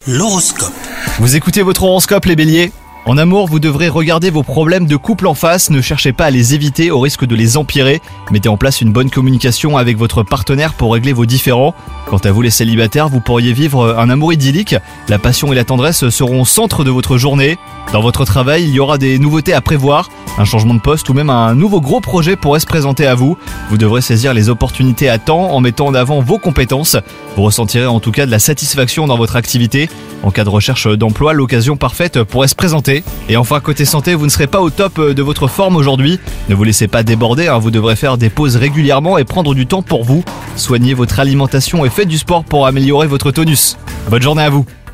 L'horoscope. Vous écoutez votre horoscope les béliers ? En amour, vous devrez regarder vos problèmes de couple en face, ne cherchez pas à les éviter au risque de les empirer. Mettez en place une bonne communication avec votre partenaire pour régler vos différends. Quant à vous les célibataires, vous pourriez vivre un amour idyllique. La passion et la tendresse seront au centre de votre journée. Dans votre travail, il y aura des nouveautés à prévoir. Un changement de poste ou même un nouveau gros projet pourrait se présenter à vous. Vous devrez saisir les opportunités à temps en mettant en avant vos compétences. Vous ressentirez en tout cas de la satisfaction dans votre activité. En cas de recherche d'emploi, l'occasion parfaite pourrait se présenter. Et enfin, côté santé, vous ne serez pas au top de votre forme aujourd'hui. Ne vous laissez pas déborder, vous devrez faire des pauses régulièrement et prendre du temps pour vous. Soignez votre alimentation et faites du sport pour améliorer votre tonus. Bonne journée à vous.